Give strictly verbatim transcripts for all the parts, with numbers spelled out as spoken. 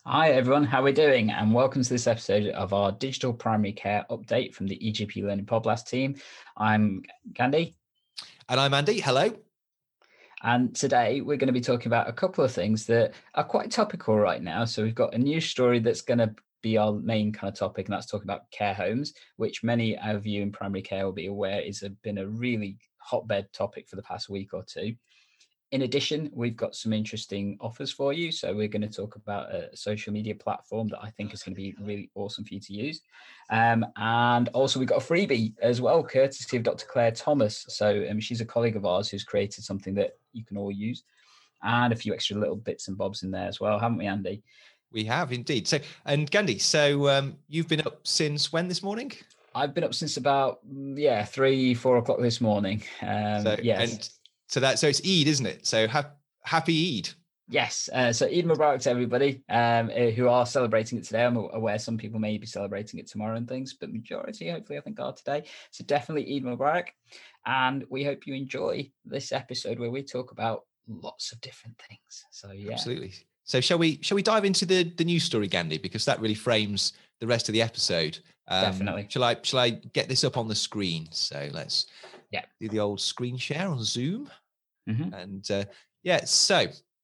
Hi everyone, how are we doing? And welcome to this episode of our digital primary care update from the E G P Learning Podcast team. I'm Gandhi. And I'm Andy. Hello. And today we're going to be talking about a couple of things that are quite topical right now. So we've got a news story that's going to be our main kind of topic, and that's talking about care homes, which many of you in primary care will be aware is a, been a really hotbed topic for the past week or two. In addition, we've got some interesting offers for you. So we're going to talk about a social media platform that I think is going to be really awesome for you to use. Um, and also we've got a freebie as well, courtesy of Doctor Claire Thomas. So um, she's a colleague of ours who's created something that you can all use, and a few extra little bits and bobs in there as well, haven't we, Andy? We have indeed. So, and Gandhi, so um, you've been up since when this morning? I've been up since about, yeah, three, four o'clock this morning. Um, so, yes. And so that, so it's Eid, isn't it? So ha- happy Eid. Yes. Uh, so Eid Mubarak to everybody um, who are celebrating it today. I'm aware some people may be celebrating it tomorrow and things, but majority, hopefully, I think are today. So definitely Eid Mubarak. And we hope you enjoy this episode where we talk about lots of different things. So yeah. Absolutely. So shall we, shall we dive into the, the news story, Gandhi, because that really frames the rest of the episode. Um, Definitely. Shall I, shall I get this up on the screen? So let's yeah. do the old screen share on Zoom. Mm-hmm. And uh, yeah, so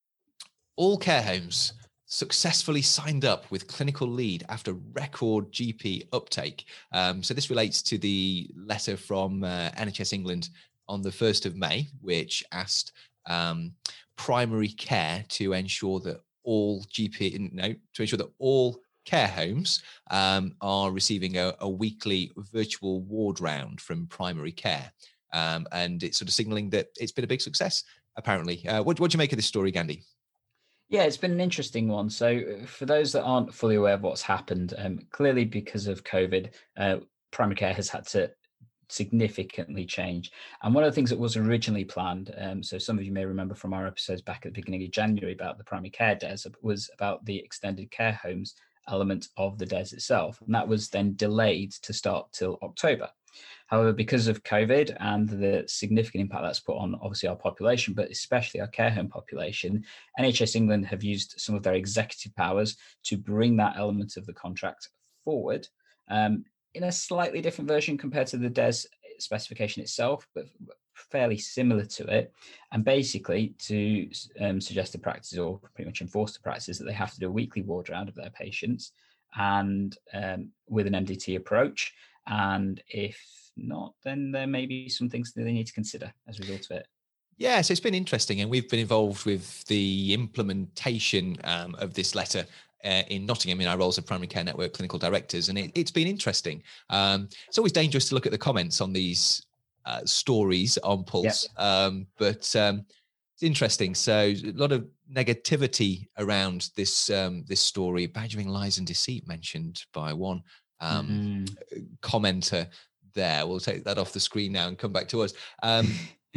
all care homes successfully signed up with clinical lead after record G P uptake. Um, so this relates to the letter from uh, N H S England on the first of May, which asked um, primary care to ensure that all G P, no, to ensure that all care homes um, are receiving a, a weekly virtual ward round from primary care. Um, and it's sort of signaling that it's been a big success, apparently. Uh, what, what do you make of this story, Gandhi? Yeah, it's been an interesting one. So for those that aren't fully aware of what's happened, um, clearly because of COVID, uh, primary care has had to significantly change. And one of the things that was originally planned, um, so some of you may remember from our episodes back at the beginning of January about the primary care D E S, was about the extended care homes element of the D E S itself. And that was then delayed to start till October. However, because of COVID and the significant impact that's put on obviously our population, but especially our care home population, N H S England have used some of their executive powers to bring that element of the contract forward um, in a slightly different version compared to the D E S specification itself, but fairly similar to it. And basically to um, suggest the practices, or pretty much enforce the practices, that they have to do a weekly ward round of their patients and um, with an M D T approach. And if not, then there may be some things that they need to consider as a result of it. Yeah, so it's been interesting, and we've been involved with the implementation um, of this letter uh, in Nottingham in our roles of primary care network clinical directors, and it, it's been interesting. Um, it's always dangerous to look at the comments on these uh, stories on Pulse, yep. um, but um, it's interesting. So a lot of negativity around this um, this story, badgering, lies, and deceit mentioned by one um, mm-hmm. commenter there. We'll take that off the screen now and come back to us. Um,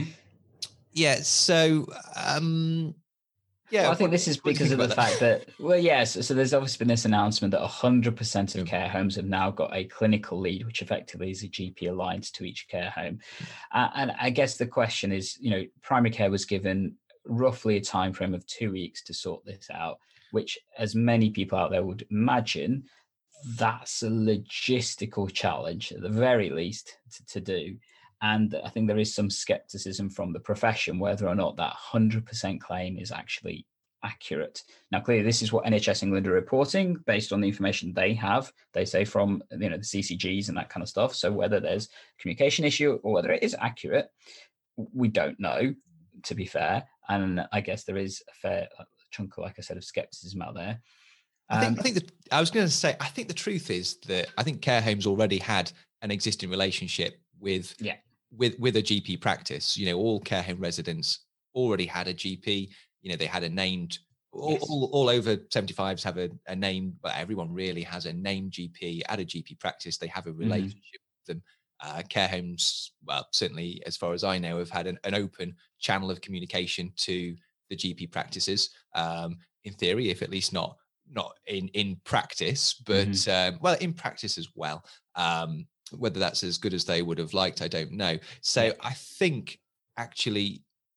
yeah, so um, yeah, well, I think what, this is because of the that? fact that, well, yes, so, so there's obviously been this announcement that one hundred percent of care homes have now got a clinical lead, which effectively is a G P aligned to each care home. Uh, and I guess the question is, you know, primary care was given roughly a time frame of two weeks to sort this out, which, as many people out there would imagine, that's a logistical challenge at the very least to, to do. And I think there is some skepticism from the profession whether or not that one hundred percent claim is actually accurate. Now, clearly, this is what N H S England are reporting based on the information they have, they say, from you know the C C Gs and that kind of stuff. So whether there's a communication issue or whether it is accurate, we don't know, to be fair. And I guess there is a fair chunk, like I said, of skepticism out there. I think, um, I think that I was going to say, I think the truth is that I think care homes already had an existing relationship with, yeah. with, with a G P practice. You know, all care home residents already had a G P, you know, they had a named, all, yes. all, all over seventy-fives have a, a name, but everyone really has a named G P at a G P practice. They have a relationship mm-hmm. with them. Uh, care homes, well, certainly as far as I know, have had an, an open channel of communication to the G P practices. Um, in theory, if at least not, not in, in practice, but mm-hmm. um, well, in practice as well. Um, whether that's as good as they would have liked, I don't know. So yeah. I think actually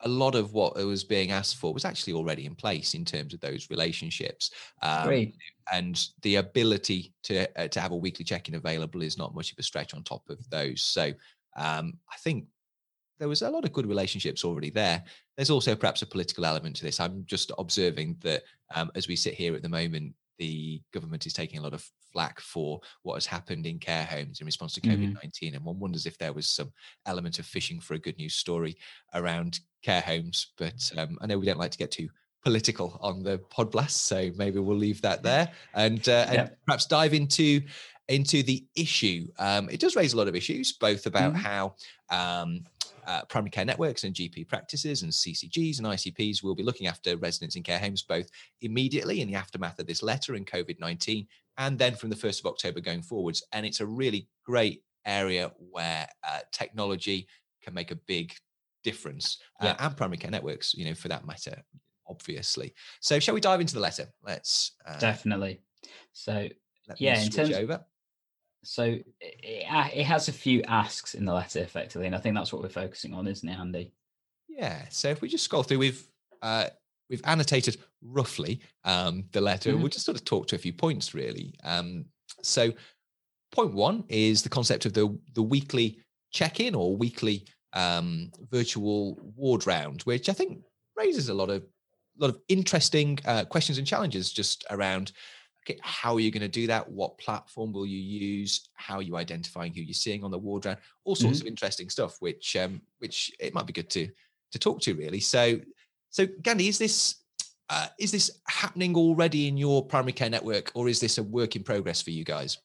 a lot of what was being asked for was actually already in place in terms of those relationships. Um, Great. and the ability to uh, to have a weekly check-in available is not much of a stretch on top of those. So um, I think there was a lot of good relationships already there. There's also perhaps a political element to this. I'm just observing that um, as we sit here at the moment, the government is taking a lot of flack for what has happened in care homes in response to COVID Mhm. nineteen. And one wonders if there was some element of fishing for a good news story around care homes. But um, I know we don't like to get too political on the pod blast, so maybe we'll leave that there and uh, and Yep. perhaps dive into into the issue. Um, it does raise a lot of issues, both about Mhm. how um, uh, primary care networks and G P practices and C C Gs and I C Ps will be looking after residents in care homes both immediately in the aftermath of this letter and COVID nineteen, and then from the first of October going forwards. And it's a really great area where uh, technology can make a big difference, uh, Yep. and primary care networks, you know, for that matter, obviously. So shall we dive into the letter? Let's uh, Definitely. So let me yeah, in switch terms, over. so it, it it has a few asks in the letter effectively, and I think that's what we're focusing on, isn't it, Andy? Yeah. So if we just scroll through, we've uh, we've annotated roughly um, the letter. We'll Mhm. just sort of talk to a few points, really. Um, so point one is the concept of the the weekly check-in or weekly um, virtual ward round, which I think raises a lot of lot of interesting uh, questions and challenges just around. Okay, how are you going to do that? What platform will you use? How are you identifying who you're seeing on the ward round? All sorts of Mhm. interesting stuff, which um, which it might be good to to talk to really. So, so Gandhi, is this uh, is this happening already in your primary care network, or is this a work in progress for you guys?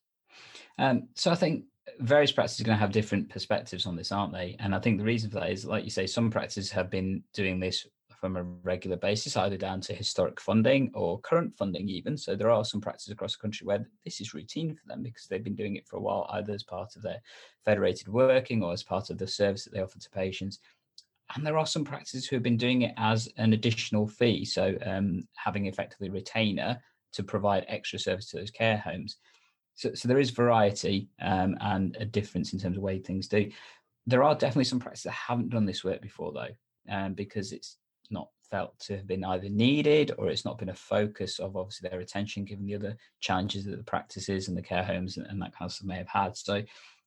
Um, so I think various practices are going to have different perspectives on this, aren't they? And I think the reason for that is, like you say, some practices have been doing this from a regular basis, either down to historic funding or current funding, even. So there are some practices across the country where this is routine for them because they've been doing it for a while, either as part of their federated working or as part of the service that they offer to patients. And there are some practices who have been doing it as an additional fee, so um, having effectively a retainer to provide extra service to those care homes. So, so there is variety um, and a difference in terms of way things do. There are definitely some practices that haven't done this work before, though, um, because it's not felt to have been either needed or it's not been a focus of obviously their attention, given the other challenges that the practices and the care homes and, and that kind of stuff may have had. So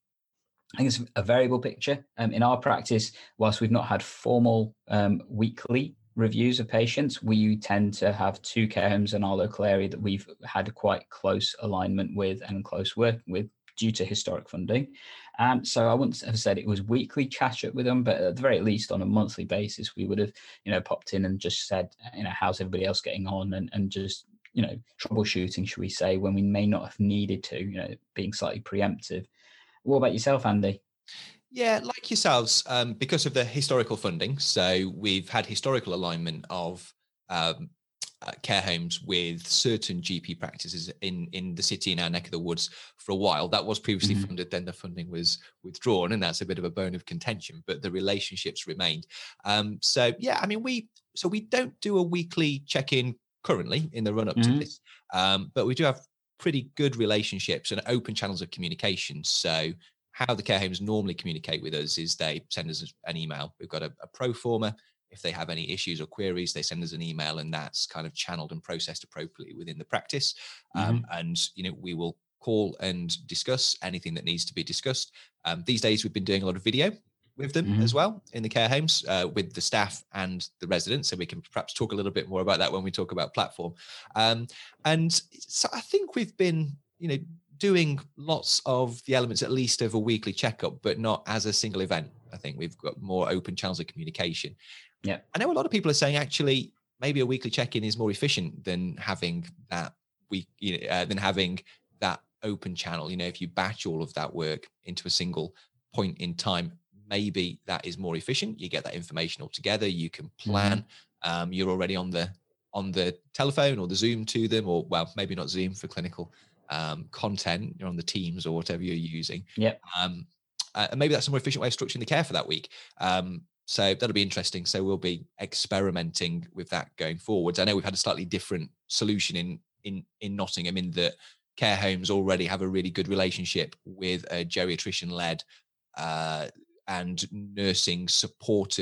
I think it's a variable picture. Um, in our practice, whilst we've not had formal um, weekly reviews of patients, we tend to have two care homes in our local area that we've had quite close alignment with and close working with due to historic funding. Um, so I wouldn't have said it was weekly catch up with them, but at the very least on a monthly basis, we would have, you know, popped in and just said, you know, how's everybody else getting on, and, and just, you know, troubleshooting, should we say, when we may not have needed to, you know, being slightly preemptive. What about yourself, Andy? Yeah, like yourselves, um, because of the historical funding. So we've had historical alignment of um, uh, care homes with certain G P practices in in the city in our neck of the woods for a while. That was previously Mhm. funded, then the funding was withdrawn, and that's a bit of a bone of contention. But the relationships remained. Um, so yeah, I mean, we so we don't do a weekly check in currently in the run up to Mhm. this, um, but we do have pretty good relationships and open channels of communication. So how the care homes normally communicate with us is they send us an email. We've got a, a pro forma. If they have any issues or queries, they send us an email, and that's kind of channeled and processed appropriately within the practice. Um, Mhm. and you know, we will call and discuss anything that needs to be discussed. Um, these days, we've been doing a lot of video with them as Mhm. well in the care homes uh, with the staff and the residents. So we can perhaps talk a little bit more about that when we talk about platform. Um, and so I think we've been, you know, doing lots of the elements at least of a weekly checkup, but not as a single event. I think we've got more open channels of communication. Yeah. I know a lot of people are saying actually maybe a weekly check-in is more efficient than having that week, you know, uh, than having that open channel. You know, if you batch all of that work into a single point in time, maybe that is more efficient. You get that information all together. You can plan. Mhm. Um, you're already on the on the telephone or the Zoom to them, or well, maybe not Zoom for clinical um, content. You're on the Teams or whatever you're using. Yep. Um, uh, and maybe that's a more efficient way of structuring the care for that week. Um, so that'll be interesting. So we'll be experimenting with that going forwards. I know we've had a slightly different solution in in in Nottingham in that care homes already have a really good relationship with a geriatrician led uh, and nursing supported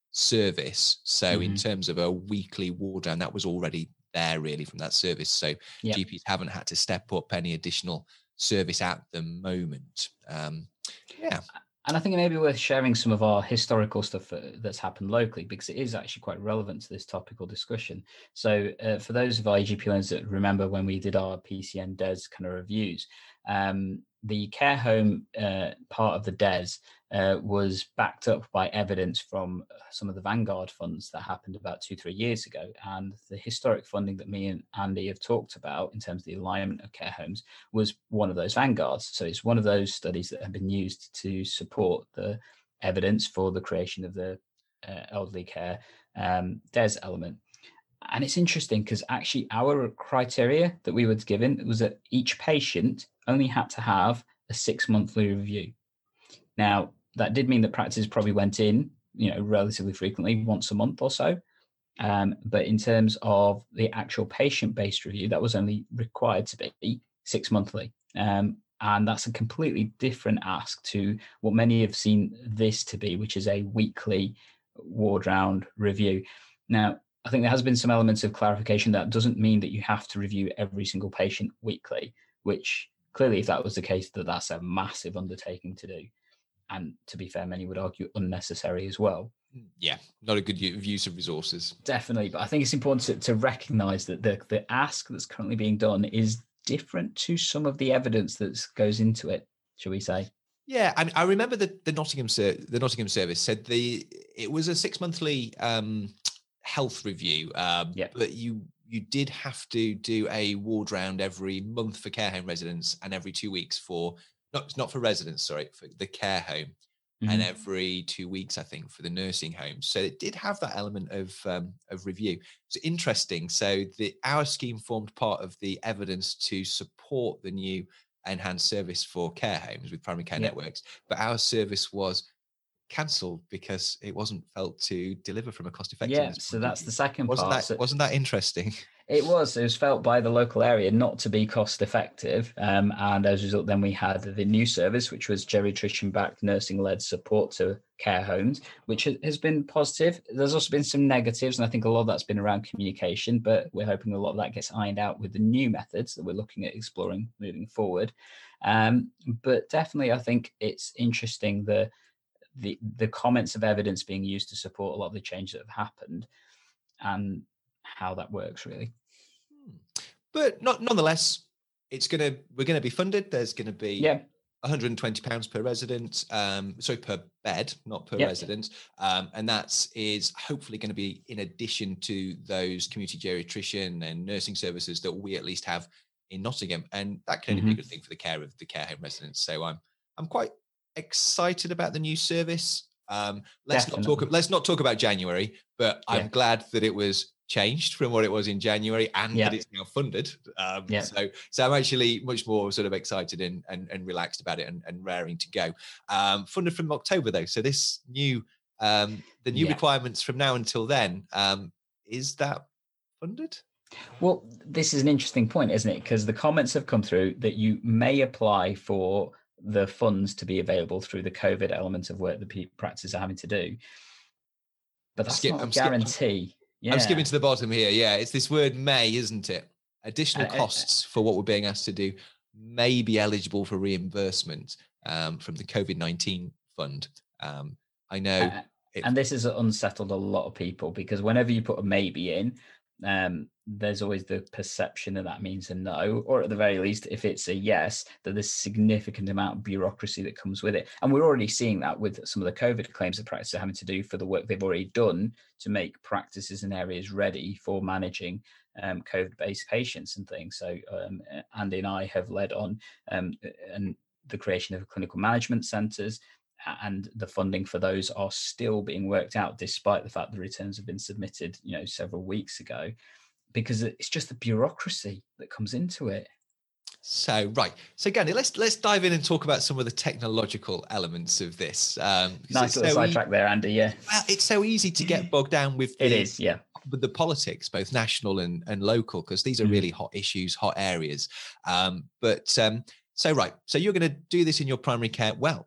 service. So Mm-hmm. in terms of a weekly ward round, that was already there really from that service. So yep. G Ps haven't had to step up any additional service at the moment. Um, yeah. And I think it may be worth sharing some of our historical stuff that's happened locally, because it is actually quite relevant to this topical discussion. So uh, for those of our A G P learners that remember when we did our P C N D E S kind of reviews, um, the care home uh, part of the D E S uh, was backed up by evidence from some of the Vanguard funds that happened about two, three years ago. And the historic funding that me and Andy have talked about in terms of the alignment of care homes was one of those Vanguards. So it's one of those studies that have been used to support the evidence for the creation of the uh, elderly care um, D E S element. And it's interesting because actually our criteria that we were given was that each patient only had to have a six monthly review. Now, that did mean that practices probably went in, you know, relatively frequently, once a month or so. Um, but in terms of the actual patient-based review, that was only required to be six monthly. Um, and that's a completely different ask to what many have seen this to be, which is a weekly ward round review. Now, I think there has been some elements of clarification that doesn't mean that you have to review every single patient weekly, which clearly, if that was the case, that that's a massive undertaking to do. And to be fair, many would argue unnecessary as well. Yeah, not a good use of resources. Definitely. But I think it's important to, to recognise that the, the ask that's currently being done is different to some of the evidence that goes into it, shall we say. Yeah, I mean, I remember that the Nottingham the Nottingham service said the it was a six monthly um, health review, um, yep. but you you did have to do a ward round every month for care home residents and every two weeks for not not for residents, sorry, for the care home, mm-hmm. and every two weeks, I think, for the nursing home. So it did have that element of um, of review. It's interesting. So the our scheme formed part of the evidence to support the new enhanced service for care homes with primary care yep. networks, but our service was cancelled because it wasn't felt to deliver from a cost effectiveness. Yeah, so that's the second wasn't part. That, so wasn't that interesting? It was. It was felt by the local area not to be cost effective. Um, and as a result, then we had the new service, which was geriatrician-backed nursing-led support to care homes, which has been positive. There's also been some negatives, and I think a lot of that's been around communication, but we're hoping a lot of that gets ironed out with the new methods that we're looking at exploring moving forward. Um, but definitely, I think it's interesting the the the comments of evidence being used to support a lot of the changes that have happened and how that works really. But not nonetheless, it's gonna we're gonna be funded. There's gonna be yeah. one hundred twenty pounds per resident, um, sorry, per bed, not per yep. resident. Um, and that is hopefully going to be in addition to those community geriatrician and nursing services that we at least have in Nottingham. And that can only mm-hmm. be a good thing for the care of the care home residents. So I'm I'm quite excited about the new service. Um, let's Definitely. not talk. Let's not talk about January, but yeah. I'm glad that it was changed from what it was in January and yeah. that it's now funded. Um, yeah. So, so I'm actually much more sort of excited and and, and relaxed about it and, and raring to go. Um, funded from October though, so this new um, the new yeah. requirements from now until then, um, is that funded? Well, this is an interesting point, isn't it? Because the comments have come through that you may apply for the funds to be available through the COVID element of work the practices are having to do. But that's skip, not a I'm guarantee. Skip, yeah. I'm skipping to the bottom here. Yeah, it's this word may, isn't it? Additional uh, costs uh, for what we're being asked to do may be eligible for reimbursement um, from the COVID nineteen fund. Um, I know. Uh, it, and this has unsettled a lot of people because whenever you put a maybe in, um, there's always the perception that that means a no, or at the very least, if it's a yes, that there's significant amount of bureaucracy that comes with it. And we're already seeing that with some of the COVID claims that practices are having to do for the work they've already done to make practices and areas ready for managing um, COVID-based patients and things. So um, Andy and I have led on um, and the creation of clinical management centres, and the funding for those are still being worked out, despite the fact the returns have been submitted, you know, several weeks ago, because it's just the bureaucracy that comes into it. So, right. So, Gandhi, let's let's dive in and talk about some of the technological elements of this. Um, nice little so sidetrack e- there, Andy. Yeah. Well, it's so easy to get bogged down with the, it is, yeah, with the politics, both national and, and local, because these are mm. really hot issues, hot areas. Um, but um, so, right. So, you're going to do this in your primary care. Well,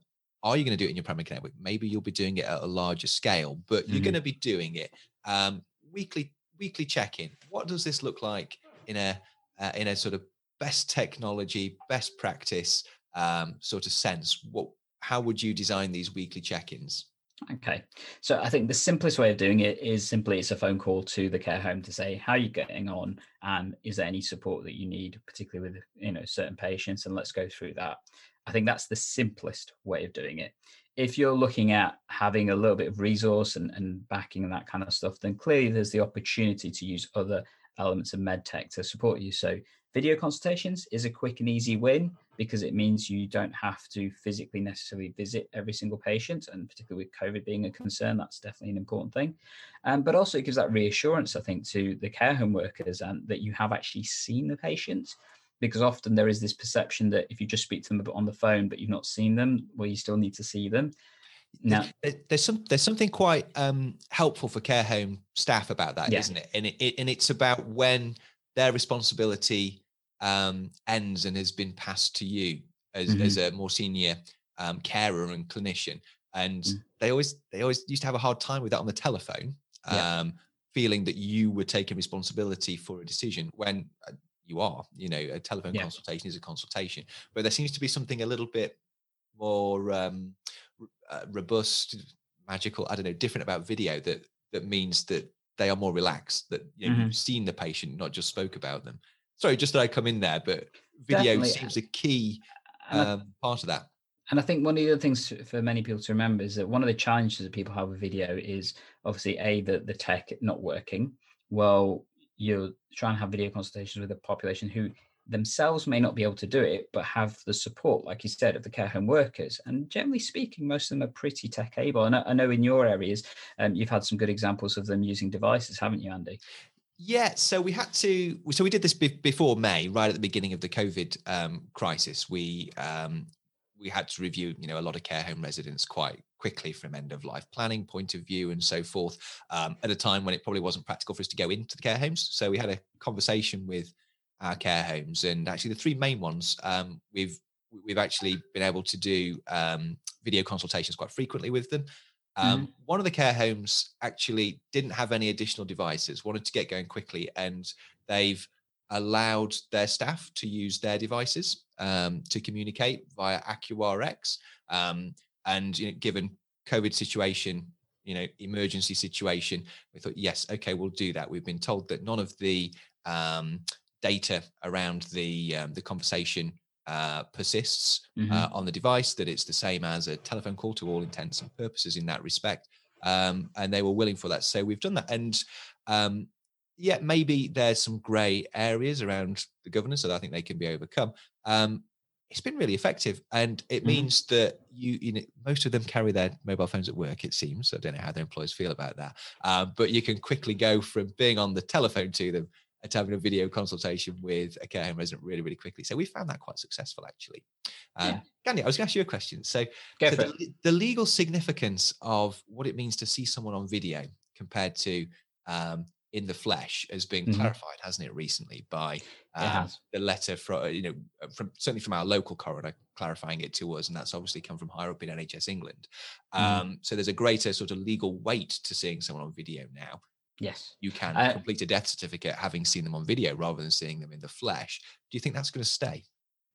are you going to do it in your primary care network? Maybe you'll be doing it at a larger scale, but you're Mm-hmm. going to be doing it um, weekly. Weekly check-in. What does this look like in a uh, in a sort of best technology, best practice um, sort of sense? What? How would you design these weekly check-ins? Okay, so I think the simplest way of doing it is simply it's a phone call to the care home to say how you're getting on and is there any support that you need, particularly with you know certain patients, and let's go through that. I think that's the simplest way of doing it. If you're looking at having a little bit of resource and, and backing and that kind of stuff, then clearly there's the opportunity to use other elements of medtech to support you. So video consultations is a quick and easy win because it means you don't have to physically necessarily visit every single patient, and particularly with COVID being a concern, that's definitely an important thing. Um, but also it gives that reassurance, I think, to the care home workers and that you have actually seen the patient, because often there is this perception that if you just speak to them on the phone but you've not seen them, well, you still need to see them. Now, there's, there's some there's something quite um, helpful for care home staff about that, yeah. isn't it? And it, it and it's about when their responsibility um, ends and has been passed to you as, mm-hmm. as a more senior um, carer and clinician. And mm. they always they always used to have a hard time with that on the telephone, um, yeah. feeling that you were taking responsibility for a decision when uh, you are. You know, a telephone yeah. consultation is a consultation, but there seems to be something a little bit more um, uh, robust, magical, I don't know, different about video that that means that they are more relaxed, that you know, mm-hmm. you've seen the patient, not just spoke about them. Sorry, just that I come in there, but video Definitely. seems a key um, I, part of that. And I think one of the other things for many people to remember is that one of the challenges that people have with video is obviously A, the, the tech not working. Well, you're trying to have video consultations with a population who themselves may not be able to do it, but have the support, like you said, of the care home workers. And generally speaking, most of them are pretty tech able. And I, I know in your areas, um, you've had some good examples of them using devices, haven't you, Andy? Yeah, so we had to, so we did this be- before May, right at the beginning of the COVID um, crisis. We um, we had to review, you know, a lot of care home residents quite quickly from end of life planning point of view and so forth, um, at a time when it probably wasn't practical for us to go into the care homes. So we had a conversation with our care homes, and actually the three main ones, um, we've we've actually been able to do um, video consultations quite frequently with them. Um, mm-hmm. One of the care homes actually didn't have any additional devices, wanted to get going quickly, and they've allowed their staff to use their devices um, to communicate via AccuRx. Um, and you know, given COVID situation, you know, emergency situation, we thought, yes, okay, we'll do that. We've been told that none of the um, data around the um, the conversation uh, persists mm-hmm. uh, on the device, that it's the same as a telephone call to all intents and purposes in that respect. Um, and they were willing for that. So we've done that. And um, yeah, maybe there's some grey areas around the governance that I think they can be overcome. Um, it's been really effective. And it mm-hmm. means that you, you know, most of them carry their mobile phones at work, it seems. I don't know how their employers feel about that. Um, but you can quickly go from being on the telephone to them to having a video consultation with a care home resident really, really quickly. So we found that quite successful, actually. Um, yeah. Gandhi, I was going to ask you a question. So, so the, the legal significance of what it means to see someone on video compared to um, in the flesh has been mm-hmm. clarified, hasn't it, recently by um, the letter from, you know, from certainly from our local coroner clarifying it to us, and that's obviously come from higher up in N H S England. Um, mm-hmm. So there's a greater sort of legal weight to seeing someone on video now. Yes. You can uh, complete a death certificate having seen them on video rather than seeing them in the flesh. Do you think that's going to stay?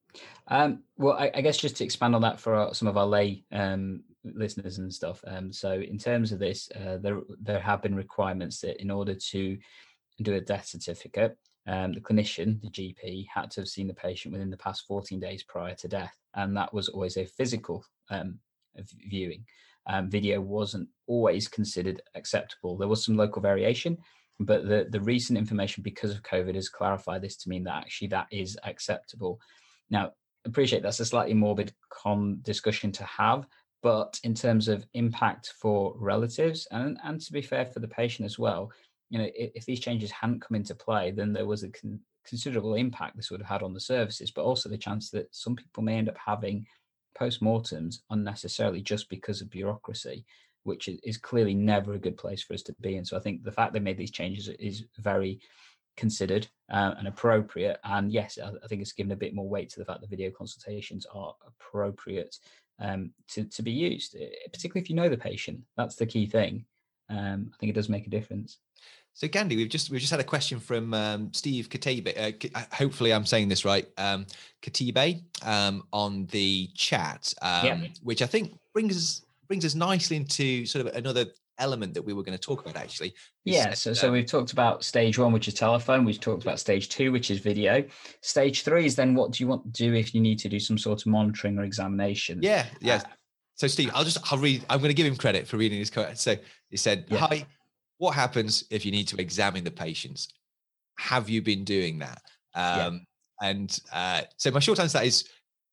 Um, well, I, I guess just to expand on that for our, some of our lay um, listeners and stuff. Um, so in terms of this, uh, there there have been requirements that in order to do a death certificate, um, the clinician, the G P, had to have seen the patient within the past fourteen days prior to death. And that was always a physical um, viewing. Um, video wasn't always considered acceptable. There was some local variation, but the, the recent information because of COVID has clarified this to mean that actually that is acceptable. Now, appreciate that's a slightly morbid con discussion to have, but in terms of impact for relatives and, and to be fair for the patient as well, you know, if, if these changes hadn't come into play, then there was a con- considerable impact this would have had on the services, but also the chance that some people may end up having post-mortems unnecessarily just because of bureaucracy, which is, is clearly never a good place for us to be in. So I think the fact they made these changes is very considered uh, and appropriate. And yes, I, I think it's given a bit more weight to the fact that video consultations are appropriate um, to, to be used, particularly if you know the patient. That's the key thing. Um, I think it does make a difference. So Gandhi, we've just we've just had a question from um, Steve Katibe. Uh, hopefully, I'm saying this right. Um, Katibe um, on the chat, um, Yeah. which I think brings us brings us nicely into sort of another element that we were going to talk about. Actually, You Yeah, said, so so um, we've talked about stage one, which is telephone. We've talked about stage two, which is video. Stage three is then what do you want to do if you need to do some sort of monitoring or examination? yeah, yeah. Uh, So Steve, I'll just I'll read. I'm going to give him credit for reading his comment. So he said, Yeah. "Hi, what happens if you need to examine the patients? Have you been doing that?" Um, Yeah. And uh, so my short answer to that is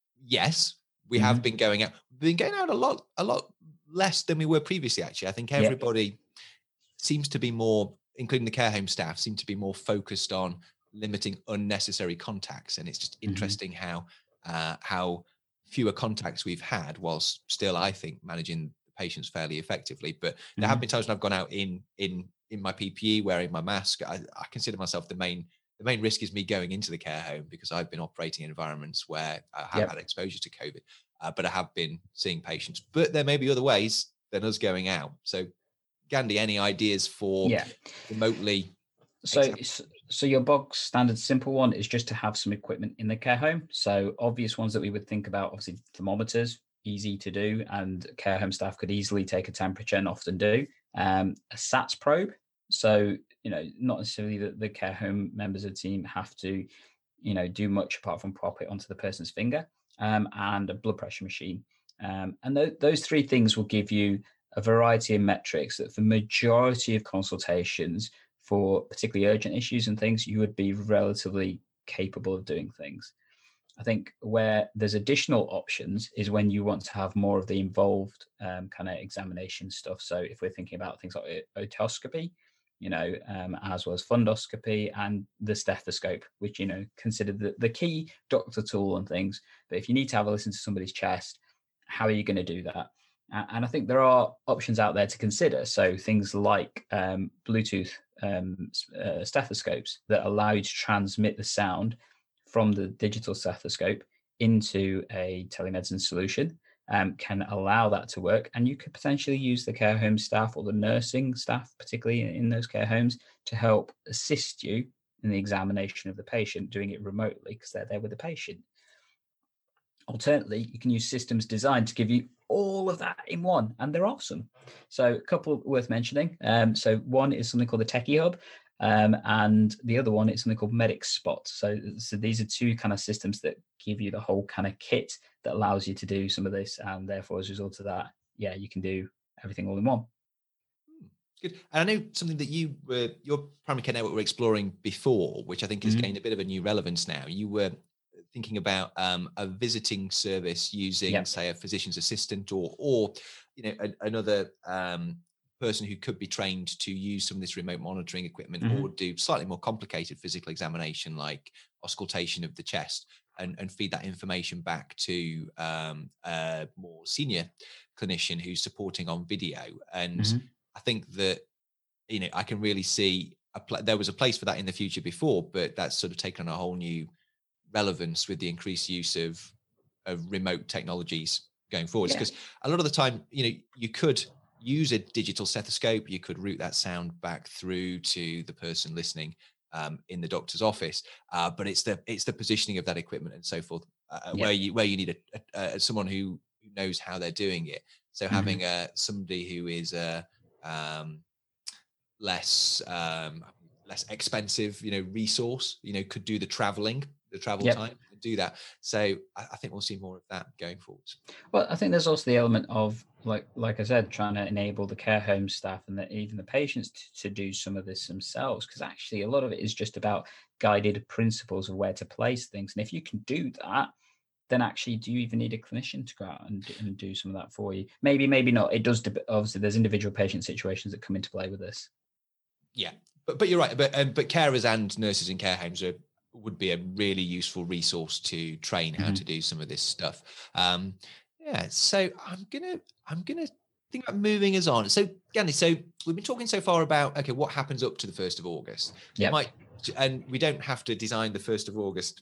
yes. We have Mhm. been going out. We've been going out a lot, a lot less than we were previously. Actually, I think Yeah. everybody seems to be more, including the care home staff, seem to be more focused on limiting unnecessary contacts. And it's just Mhm. interesting how uh, how fewer contacts we've had, whilst still, I think, managing the patients fairly effectively. But there have Mhm. been times when I've gone out in in in my P P E, wearing my mask. I, I consider myself the main the main risk is me going into the care home, because I've been operating in environments where I have Yep. had exposure to COVID, uh, but I have been seeing patients. But there may be other ways than us going out. So, Gandhi, any ideas for Yeah. remotely So, examining? s- so your bog standard simple one is just to have some equipment in the care home. So obvious ones that we would think about, obviously thermometers, easy to do, and care home staff could easily take a temperature and often do. Um, a SATS probe. So, you know, not necessarily that the care home members of the team have to, you know, do much apart from pop it onto the person's finger, um, and a blood pressure machine. Um, and th- those three things will give you a variety of metrics that for majority of consultations for particularly urgent issues and things, you would be relatively capable of doing things. I think where there's additional options is when you want to have more of the involved um, kind of examination stuff. So if we're thinking about things like otoscopy, you know, um, as well as fundoscopy and the stethoscope, which, you know, considered the, the key doctor tool and things. But if you need to have a listen to somebody's chest, how are you going to do that? And I think there are options out there to consider. So things like um, Bluetooth um, uh, stethoscopes that allow you to transmit the sound from the digital stethoscope into a telemedicine solution um, can allow that to work. And you could potentially use the care home staff or the nursing staff, particularly in those care homes, to help assist you in the examination of the patient, doing it remotely because they're there with the patient. Alternately, you can use systems designed to give you all of that in one, and they're awesome. So a couple worth mentioning. Um, so one is something called the Techie Hub, um, and the other one is something called Medic Spot. So, so these are two kind of systems that give you the whole kind of kit that allows you to do some of this, and therefore, as a result of that, yeah, you can do everything all in one. Good. And I know something that you were, your primary care network were exploring before, which I think has Mhm. gained a bit of a new relevance now. You were thinking about um, a visiting service using, Yep. say, a physician's assistant, or, or you know, a, another um, person who could be trained to use some of this remote monitoring equipment, Mhm. or do slightly more complicated physical examination, like auscultation of the chest, and, and feed that information back to um, a more senior clinician who's supporting on video. And Mhm. I think that, you know, I can really see a pl- there was a place for that in the future before, but that's sort of taken on a whole new relevance with the increased use of of remote technologies going forwards. Yeah. Because a lot of the time, you know, you could use a digital stethoscope, you could route that sound back through to the person listening um, in the doctor's office, uh, but it's the it's the positioning of that equipment and so forth, uh, Yeah. where you where you need a, a, a someone who who knows how they're doing it. So having Mhm. uh, somebody who is a um, less um, less expensive, you know, resource, you know, could do the traveling, the travel Yep. time, and do that. So I, I think we'll see more of that going forwards. Well, I think there's also the element of, like like I said, trying to enable the care home staff and the, even the patients to, to do some of this themselves, because actually a lot of it is just about guided principles of where to place things. And if you can do that, then actually, do you even need a clinician to go out and, and do some of that for you? Maybe, maybe not. It does. dep- Obviously, there's individual patient situations that come into play with this. Yeah, but but you're right. But um, but carers and nurses in care homes are would be a really useful resource to train how Mhm. to do some of this stuff. Um, yeah, so I'm gonna I'm gonna think about moving us on. So Gandhi, so we've been talking so far about, okay, what happens up to the first of August. It Yep. might, and we don't have to design the first of August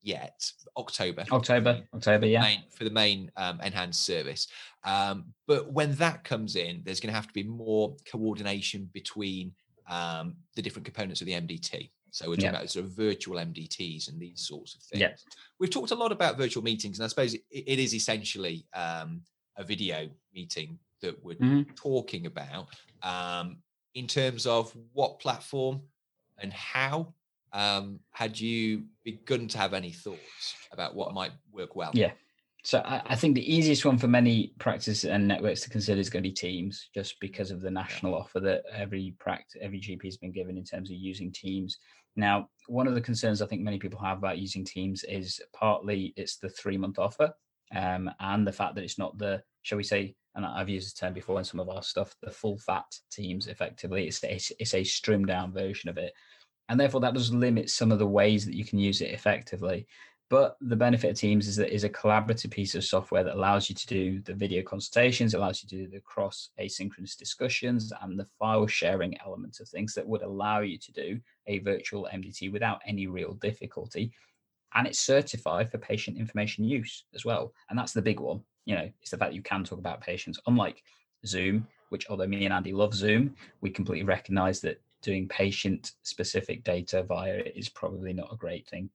yet. October. October, October, for yeah. The main, for the main um, enhanced service. Um, but when that comes in, there's going to have to be more coordination between um, the different components of the M D T. So we're talking Yeah. about sort of virtual M D Ts and these sorts of things. Yeah. We've talked a lot about virtual meetings, and I suppose it, it is essentially um, a video meeting that we're mm-hmm. talking about. Um, in terms of what platform and how, um, had you begun to have any thoughts about what might work well? Yeah. So I, I think the easiest one for many practices and networks to consider is going to be Teams, just because of the national yeah. offer that every practice, every G P has been given in terms of using Teams. Now, one of the concerns I think many people have about using Teams is partly it's the three-month offer, um, and the fact that it's not the, shall we say, and I've used the term before in some of our stuff, the full-fat Teams. Effectively, it's it's, it's a stripped-down version of it. And therefore, that does limit some of the ways that you can use it effectively. But the benefit of Teams is that it's a collaborative piece of software that allows you to do the video consultations, allows you to do the cross asynchronous discussions and the file sharing element of things that would allow you to do a virtual M D T without any real difficulty. And it's certified for patient information use as well. And that's the big one. You know, it's the fact that you can talk about patients, unlike Zoom, which although me and Andy love Zoom, we completely recognize that doing patient specific data via it is probably not a great thing.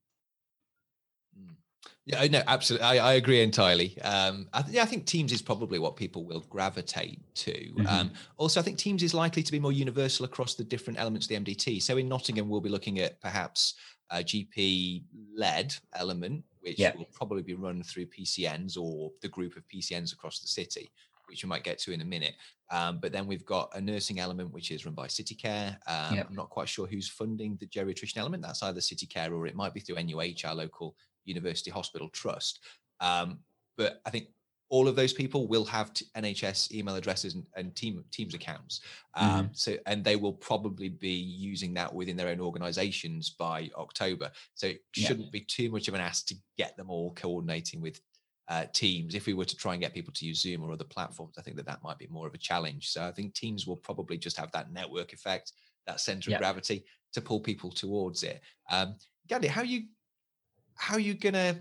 Yeah, no, absolutely. I, I agree entirely. Um, I, th- yeah, I think Teams is probably what people will gravitate to. Mm-hmm. Um, also, I think Teams is likely to be more universal across the different elements of the M D T. So in Nottingham, we'll be looking at perhaps a G P-led element, which yep. will probably be run through P C Ns or the group of P C Ns across the city, which we might get to in a minute. Um, but then we've got a nursing element, which is run by CityCare. Um, yep. I'm not quite sure who's funding the geriatrician element. That's either CityCare or it might be through N U H, our local University Hospital Trust. Um, but I think all of those people will have t- N H S email addresses and, and team Teams accounts. Um, mm-hmm. So, and they will probably be using that within their own organizations by October. So it shouldn't yeah. be too much of an ask to get them all coordinating with uh, Teams. If we were to try and get people to use Zoom or other platforms, I think that that might be more of a challenge. So I think Teams will probably just have that network effect, that center yeah. of gravity to pull people towards it. Um, Gandhi, how you, how are you going to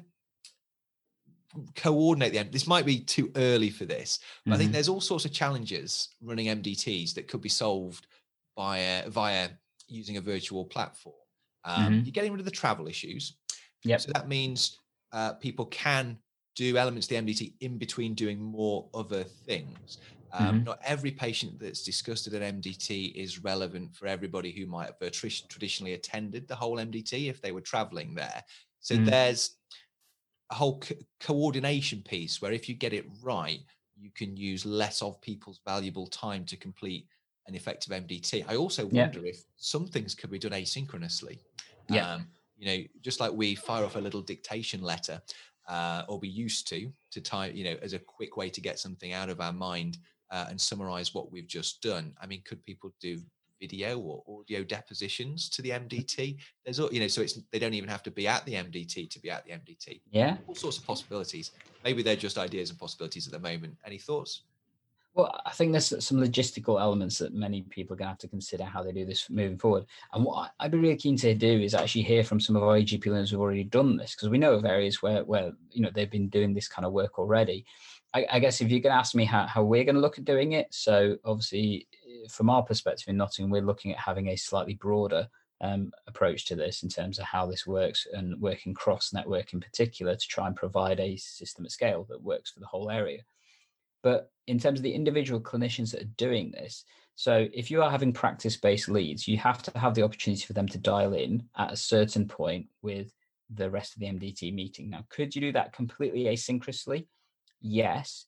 coordinate them? This might be too early for this, but mm-hmm. I think there's all sorts of challenges running M D Ts that could be solved by via using a virtual platform. Um, mm-hmm. You're getting rid of the travel issues. Yep. So that means uh, people can do elements of the M D T in between doing more other things. Um, mm-hmm. Not every patient that's discussed at an M D T is relevant for everybody who might have traditionally attended the whole M D T if they were traveling there. So mm. there's a whole co- coordination piece where if you get it right, you can use less of people's valuable time to complete an effective M D T. I also wonder yeah. if some things could be done asynchronously. Yeah. Um, you know, just like we fire off a little dictation letter, uh, or we used to, to type, you know, as a quick way to get something out of our mind uh, and summarize what we've just done. I mean, could people do video or audio depositions to the M D T? There's, you know, so it's, they don't even have to be at the M D T to be at the M D T. Yeah. All sorts of possibilities. Maybe they're just ideas and possibilities at the moment. Any thoughts? Well, I think there's some logistical elements that many people are going to have to consider how they do this moving forward. And what I'd be really keen to do is actually hear from some of our A G P learners who've already done this, because we know of areas where, where, you know, they've been doing this kind of work already. I, I guess if you're going to ask me how, how we're going to look at doing it, so obviously from our perspective in Nottingham, we're looking at having a slightly broader um, approach to this in terms of how this works and working cross-network in particular to try and provide a system at scale that works for the whole area. But in terms of the individual clinicians that are doing this, so if you are having practice-based leads, you have to have the opportunity for them to dial in at a certain point with the rest of the M D T meeting. Now, could you do that completely asynchronously? Yes.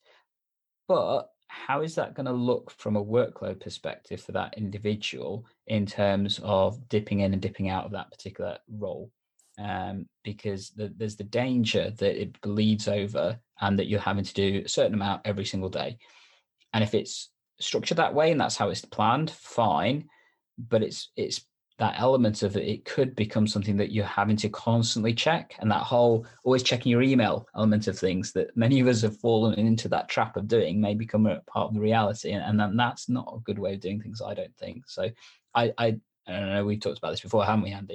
But how is that going to look from a workload perspective for that individual in terms of dipping in and dipping out of that particular role? Um, because the, there's the danger that it bleeds over and that you're having to do a certain amount every single day. And if it's structured that way and that's how it's planned, fine. But it's it's that element of it, it could become something that you're having to constantly check. And that whole always checking your email element of things that many of us have fallen into that trap of doing may become a part of the reality. And, and then that's not a good way of doing things, I don't think. So I, I, I don't know, we've talked about this before, haven't we, Andy?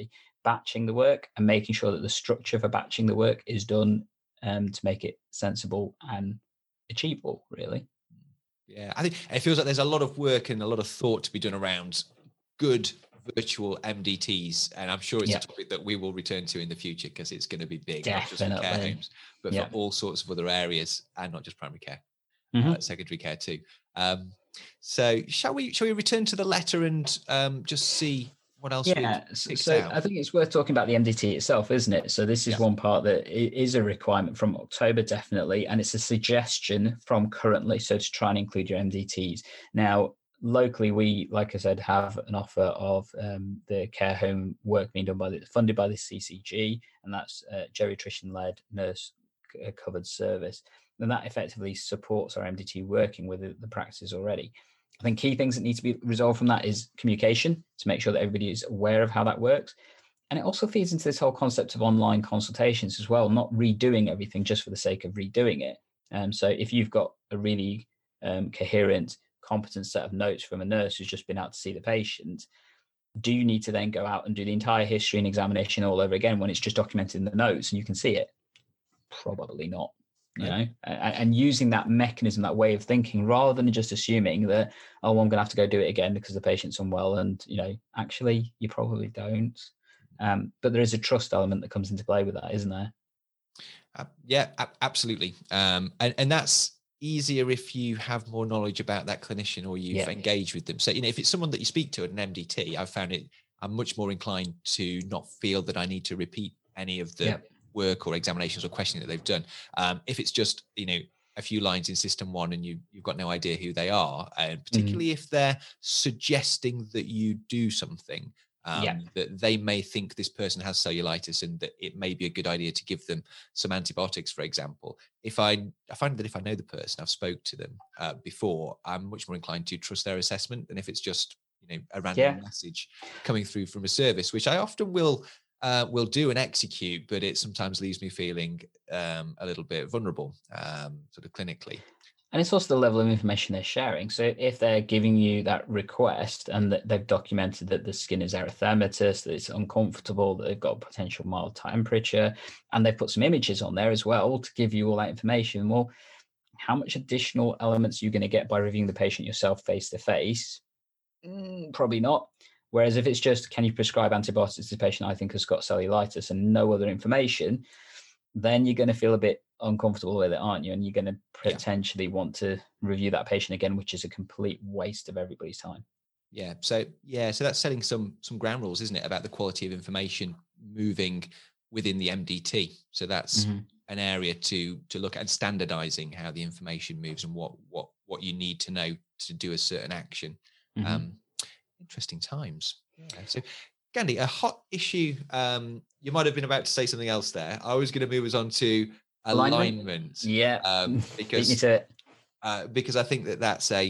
batching the work and making sure that the structure for batching the work is done um, to make it sensible and achievable, really. Yeah, I think it feels like there's a lot of work and a lot of thought to be done around good virtual M D Ts, and I'm sure it's Yeah. a topic that we will return to in the future because it's going to be big, not just Definitely. for care homes, but Yeah. for all sorts of other areas, and not just primary care, Mm-hmm. uh, secondary care too. Um, so, shall we? Shall we return to the letter and um, just see what else Yeah, we've so, picked so out? I think it's worth talking about the M D T itself, isn't it? So this is Yeah. one part that i- is a requirement from October, definitely, and it's a suggestion from currently, so to try and include your M D Ts. Now, locally, we, like I said, have an offer of um, the care home work being done by the, funded by the C C G, and that's uh, geriatrician-led nurse c- uh, covered service. And that effectively supports our M D T working with the, the practices already. I think key things that need to be resolved from that is communication to make sure that everybody is aware of how that works. And it also feeds into this whole concept of online consultations as well, not redoing everything just for the sake of redoing it. Um, so if you've got a really um, coherent, competent set of notes from a nurse who's just been out to see the patient, do you need to then go out and do the entire history and examination all over again when it's just documented in the notes and you can see it? Probably not. You know, and, and using that mechanism, that way of thinking, rather than just assuming that, oh, well, I'm going to have to go do it again because the patient's unwell, and you know, actually, you probably don't. Um, but there is a trust element that comes into play with that, isn't there? Uh, yeah, a- absolutely. Um, and, and that's easier if you have more knowledge about that clinician or you've Yeah. engaged with them. So, you know, if it's someone that you speak to at an M D T, I've found it, I'm much more inclined to not feel that I need to repeat any of the Yeah. work or examinations or questioning that they've done. Um, if it's just, you know, a few lines in system one and you, you've got no idea who they are, and particularly mm. if they're suggesting that you do something, Um, Yeah. that they may think this person has cellulitis and that it may be a good idea to give them some antibiotics, for example. If I, I find that if I know the person, I've spoke to them uh, before, I'm much more inclined to trust their assessment than if it's just, you know, a random Yeah. message coming through from a service, which I often will uh, will do and execute, but it sometimes leaves me feeling um, a little bit vulnerable, um, sort of clinically. And it's also the level of information they're sharing. So if they're giving you that request and that they've documented that the skin is erythematous, that it's uncomfortable, that they've got potential mild temperature, and they've put some images on there as well to give you all that information, well, how much additional elements are you going to get by reviewing the patient yourself face to face? Probably not. Whereas if it's just, can you prescribe antibiotics to the patient I think has got cellulitis and no other information, then you're going to feel a bit uncomfortable with it, aren't you? And you're going to potentially yeah. want to review that patient again, which is a complete waste of everybody's time. Yeah. So, yeah. So that's setting some, some ground rules, isn't it, about the quality of information moving within the M D T. So that's mm-hmm. an area to, to look at, standardizing how the information moves and what, what, what you need to know to do a certain action. Mm-hmm. Um, interesting times. Yeah. So, Gandhi, a hot issue. Um, you might have been about to say something else there. I was going to move us on to alignment. alignment yeah, um, because beat me to it. Uh, because I think that that's a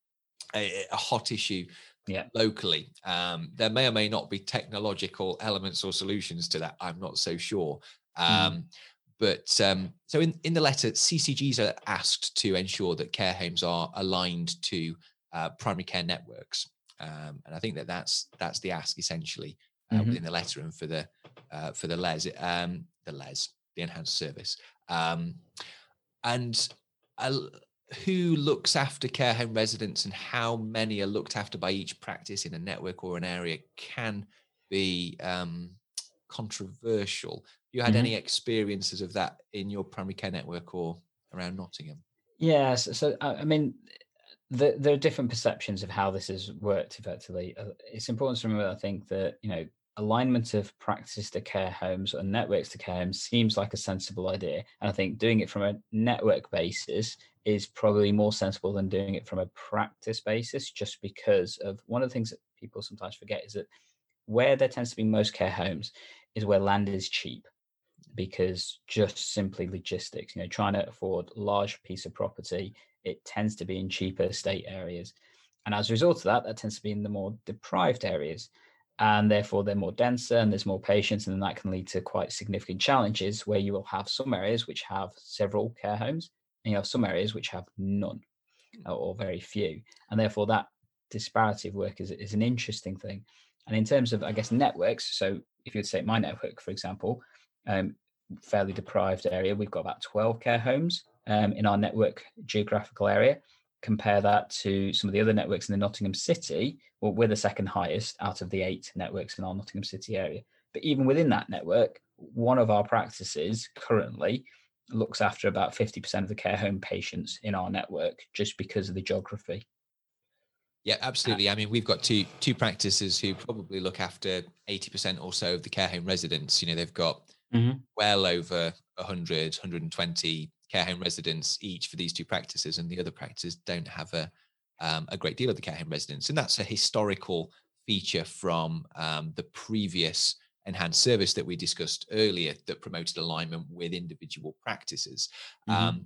a, a hot issue yeah. locally. Um, there may or may not be technological elements or solutions to that. I'm not so sure. Um, mm. But um, so in, in the letter, C C Gs are asked to ensure that care homes are aligned to uh, primary care networks. Um, and I think that that's that's the ask essentially uh, mm-hmm. within the letter and for the uh, for the L E S, um, the L E S, the enhanced service, um, and uh, who looks after care home residents and how many are looked after by each practice in a network or an area can be um, controversial. Have you had mm-hmm. any experiences of that in your primary care network or around Nottingham? Yes. So, so I mean. The, there are different perceptions of how this has worked effectively. Uh, it's important to remember, I think, that, you know, alignment of practices to care homes and networks to care homes seems like a sensible idea. And I think doing it from a network basis is probably more sensible than doing it from a practice basis, just because of one of the things that people sometimes forget is that where there tends to be most care homes is where land is cheap, because just simply logistics, you know, trying to afford a large piece of property, it tends to be in cheaper estate areas. And as a result of that, that tends to be in the more deprived areas. And therefore they're more denser and there's more patients. And then that can lead to quite significant challenges where you will have some areas which have several care homes and you have some areas which have none or very few. And therefore that disparity of work is, is an interesting thing. And in terms of, I guess, networks, so if you would take my network, for example, um, fairly deprived area, we've got about twelve care homes um, in our network geographical area. Compare that to some of the other networks in the Nottingham City, well, we're the second highest out of the eight networks in our Nottingham City area. But even within that network, one of our practices currently looks after about fifty percent of the care home patients in our network, just because of the geography. Yeah, absolutely. I mean, we've got two two practices who probably look after eighty percent or so of the care home residents. You know, they've got mm-hmm. well over one hundred, one hundred twenty care home residents each for these two practices, and the other practices don't have a um, a great deal of the care home residents. And that's a historical feature from um, the previous enhanced service that we discussed earlier that promoted alignment with individual practices. Mm-hmm. Um,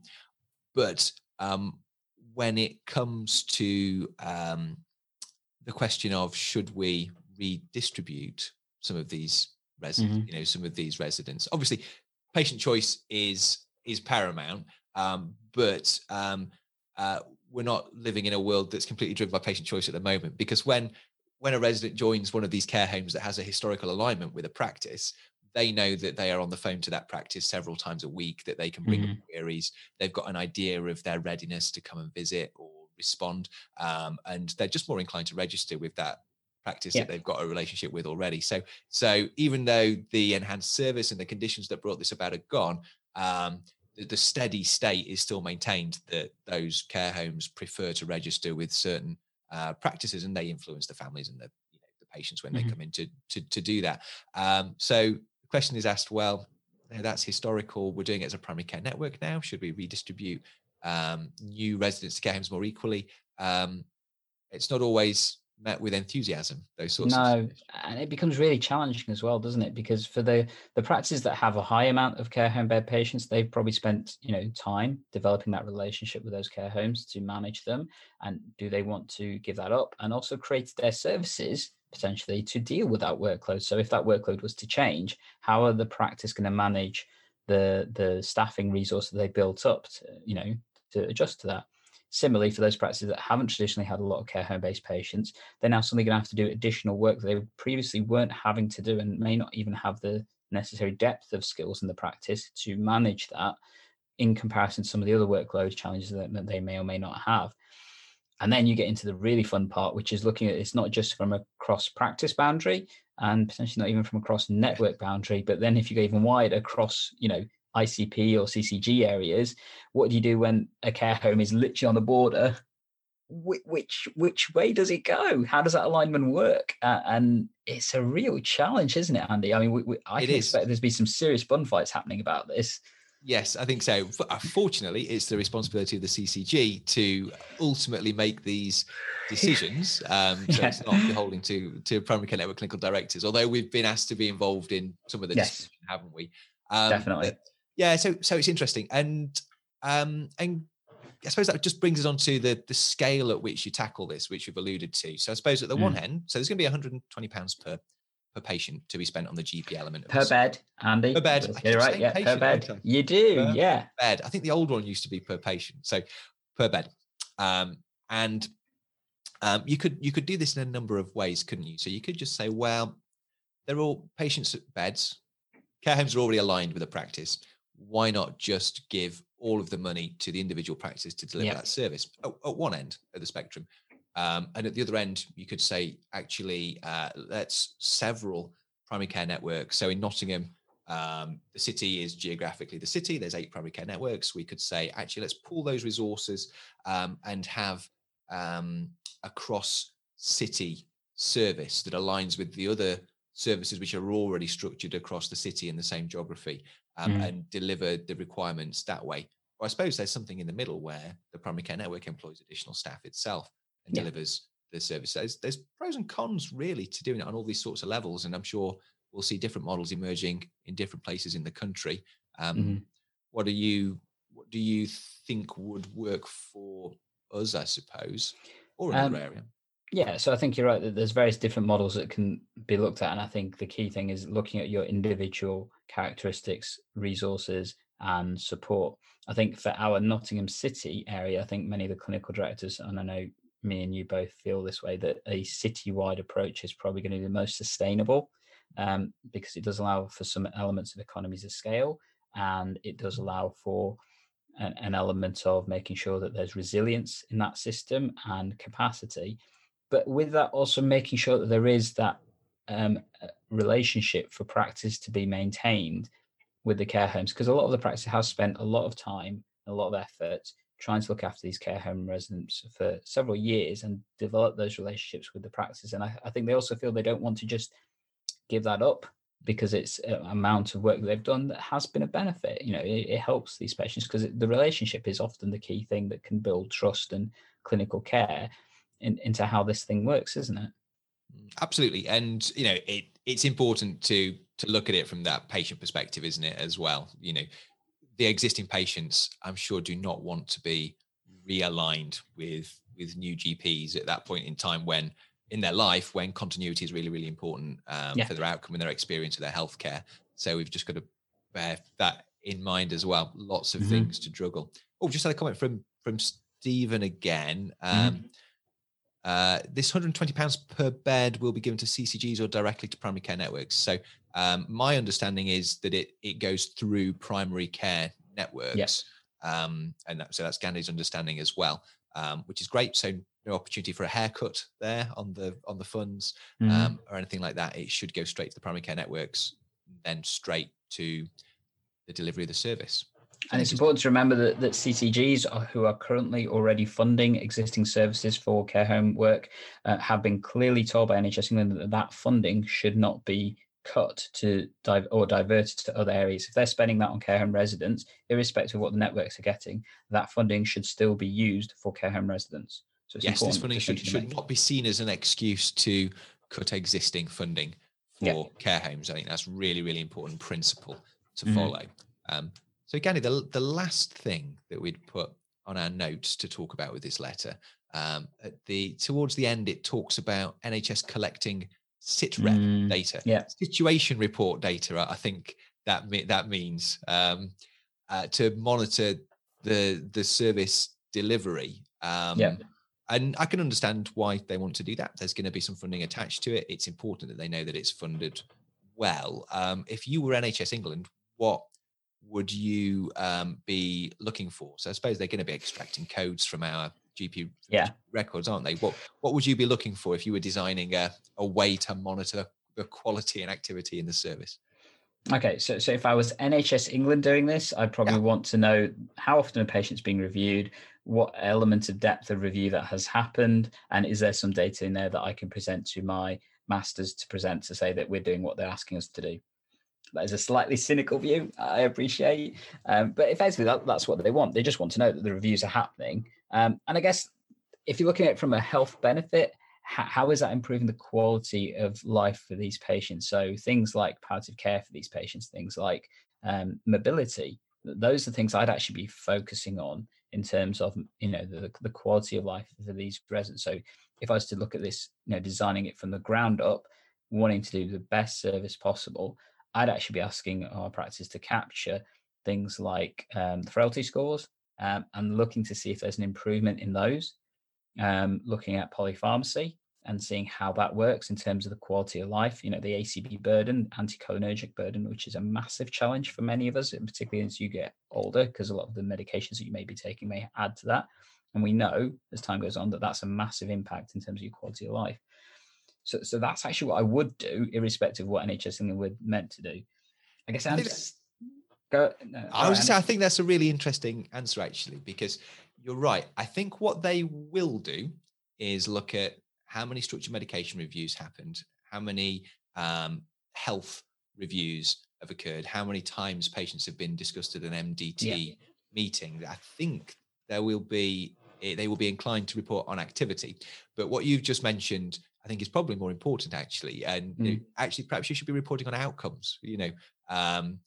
but um, when it comes to um, the question of should we redistribute some of these residents, mm-hmm. you know, some of these residents, obviously patient choice is is paramount, um, but um, uh, we're not living in a world that's completely driven by patient choice at the moment, because when when a resident joins one of these care homes that has a historical alignment with a practice, they know that they are on the phone to that practice several times a week, that they can bring mm-hmm. up queries. They've got an idea of their readiness to come and visit or respond. Um, and they're just more inclined to register with that practice yeah. that they've got a relationship with already. So, so even though the enhanced service and the conditions that brought this about are gone, um, the, the steady state is still maintained that those care homes prefer to register with certain uh, practices, and they influence the families and the, you know, the patients when mm-hmm. they come in to, to, to do that. Um, so, the question is asked, well, you know, that's historical. We're doing it as a primary care network now. Should we redistribute um, new residents to care homes more equally? Um, it's not always met with enthusiasm, those sorts no, of No, and it becomes really challenging as well, doesn't it? Because for the, the practices that have a high amount of care home bed patients, they've probably spent, you know, time developing that relationship with those care homes to manage them. And do they want to give that up? And also create their services potentially to deal with that workload. So if that workload was to change, how are the practice going to manage the the staffing resource that they built up to, you know, to adjust to that? Similarly, for those practices that haven't traditionally had a lot of care home-based patients, they're now suddenly going to have to do additional work that they previously weren't having to do, and may not even have the necessary depth of skills in the practice to manage that, in comparison to some of the other workload challenges that, that they may or may not have. And then you get into the really fun part, which is looking at it's not just from a cross practice boundary and potentially not even from a cross network boundary, but then if you go even wider across, you know, I C P or C C G areas, what do you do when a care home is literally on the border? Which which, which way does it go? How does that alignment work? Uh, and it's a real challenge, isn't it, Andy? I mean, we, we, I it can is. expect there's be some serious bun fights happening about this. Yes, I think so. Fortunately, it's the responsibility of the C C G to ultimately make these decisions. Um, so yeah. It's not beholden to, to primary care network clinical directors, although we've been asked to be involved in some of the yes. decisions, haven't we? Um, Definitely. But, yeah, so so it's interesting. And um, and I suppose that just brings us on to the, the scale at which you tackle this, which you've alluded to. So I suppose at the mm. one end, so there's going to be one hundred twenty pounds per per patient to be spent on the G P element. Of per bed, Andy. Per bed. You're right, yeah, patient, per bed. You do, per yeah. Bed. I think the old one used to be per patient. So per bed. Um, and um, you could you could do this in a number of ways, couldn't you? So you could just say, well, they're all patients at beds. Care homes are already aligned with the practice. Why not just give all of the money to the individual practice to deliver yep. that service at, at one end of the spectrum? Um, and at the other end, you could say, actually, uh, let's several primary care networks. So in Nottingham, um, the city is geographically the city. There's eight primary care networks. We could say, actually, let's pool those resources um, and have um, a cross-city service that aligns with the other services which are already structured across the city in the same geography um, mm. and deliver the requirements that way. Or I suppose there's something in the middle where the primary care network employs additional staff itself and yeah. delivers the service. There's, there's pros and cons really to doing it on all these sorts of levels. And I'm sure we'll see different models emerging in different places in the country. Um, mm-hmm. What do you, what do you think would work for us, I suppose, or another um, area? Yeah, so I think you're right that there's various different models that can be looked at. And I think the key thing is looking at your individual characteristics, resources, and support. I think for our Nottingham City area, I think many of the clinical directors, and I know me and you both feel this way, that a citywide approach is probably going to be the most sustainable. um, because it does allow for some elements of economies of scale, and it does allow for an, an element of making sure that there's resilience in that system and capacity. But with that, also making sure that there is that um, relationship for practice to be maintained with the care homes, because a lot of the practice has spent a lot of time, a lot of effort trying to look after these care home residents for several years and develop those relationships with the practice. And I, I think they also feel they don't want to just give that up, because it's an amount of work that they've done that has been a benefit. You know, it, it helps these patients, because the relationship is often the key thing that can build trust and clinical care in, into how this thing works, isn't it? Absolutely. And, you know, it it's important to to look at it from that patient perspective, isn't it, as well? You know, the existing patients, I'm sure, do not want to be realigned with with new G Ps at that point in time, when in their life, when continuity is really, really important um, Yeah. for their outcome and their experience of their healthcare. So we've just got to bear that in mind as well. Lots of Mm-hmm. things to juggle. Oh, just had a comment from from Stephen again. Um, Mm-hmm. Uh, this one hundred twenty pounds per bed will be given to C C Gs or directly to primary care networks. So um, my understanding is that it it goes through primary care networks. Yeah. Um, and that, so that's Gandhi's understanding as well, um, which is great. So no opportunity for a haircut there on the on the funds um, mm-hmm. or anything like that. It should go straight to the primary care networks, then straight to the delivery of the service. And it's important to remember that, that C C Gs are, who are currently already funding existing services for care home work uh, have been clearly told by N H S England that that funding should not be cut to dive or diverted to other areas. If they're spending that on care home residents, irrespective of what the networks are getting, that funding should still be used for care home residents. So it's yes, this funding should, should not be seen as an excuse to cut existing funding for yeah. care homes. I think that's really, really important principle to mm-hmm. follow. Um, So again, the, the last thing that we'd put on our notes to talk about with this letter, um, at the towards the end, it talks about N H S collecting SITREP mm, data, yeah. situation report data. I think that that means um, uh, to monitor the the service delivery. Um, yeah. And I can understand why they want to do that. There's going to be some funding attached to it. It's important that they know that it's funded well. Um, if you were N H S England, what would you um, be looking for? So I suppose they're going to be extracting codes from our G P yeah. records, aren't they? What What would you be looking for if you were designing a, a way to monitor the quality and activity in the service? Okay, so so if I was N H S England doing this, I'd probably yeah. want to know how often a patient's being reviewed, what element of depth of review that has happened, and is there some data in there that I can present to my masters to present to say that we're doing what they're asking us to do. That is a slightly cynical view, I appreciate. Um, but effectively, that, that's what they want. They just want to know that the reviews are happening. Um, and I guess if you're looking at it from a health benefit, how, how is that improving the quality of life for these patients? So things like palliative care for these patients, things like um, mobility, those are things I'd actually be focusing on in terms of, you know, the, the quality of life for these residents. So if I was to look at this, you know, designing it from the ground up, wanting to do the best service possible, I'd actually be asking our practice to capture things like um, the frailty scores um, and looking to see if there's an improvement in those, um, looking at polypharmacy and seeing how that works in terms of the quality of life, you know, the A C B burden, anticholinergic burden, which is a massive challenge for many of us, and particularly as you get older, because a lot of the medications that you may be taking may add to that. And we know as time goes on that that's a massive impact in terms of your quality of life. So, so that's actually what I would do, irrespective of what N H S England were meant to do. I guess I'm just go. No, I was just saying, I think that's a really interesting answer, actually, because you're right. I think what they will do is look at how many structured medication reviews happened, how many um, health reviews have occurred, how many times patients have been discussed at an M D T yeah. meeting. I think there will be they will be inclined to report on activity. But what you've just mentioned, I think, is probably more important, actually. And mm. you know, actually, perhaps you should be reporting on outcomes. You know, um,